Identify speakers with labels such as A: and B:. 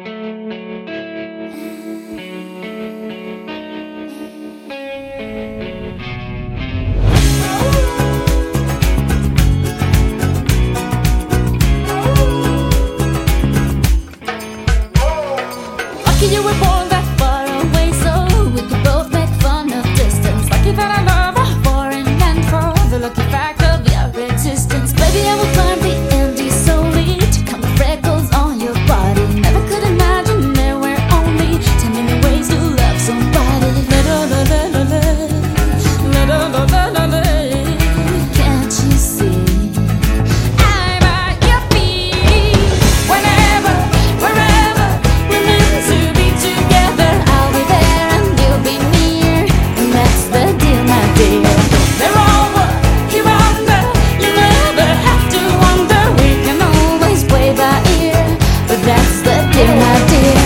A: You were born that far away, so we could both make fun of distance. Lucky that I love a foreign land for the lucky fact of your existence. Baby, I will climb the Andes solely to count the freckles on your body. Never could imagine there were only 10 million ways to love somebody. Can't you see? I'm at your feet. Whenever, wherever we're meant to be together, I'll be there and you'll be near, and that's the deal, my dear. They're all what you're under. You never have to wonder. We can always play by ear, but that's the deal, my dear.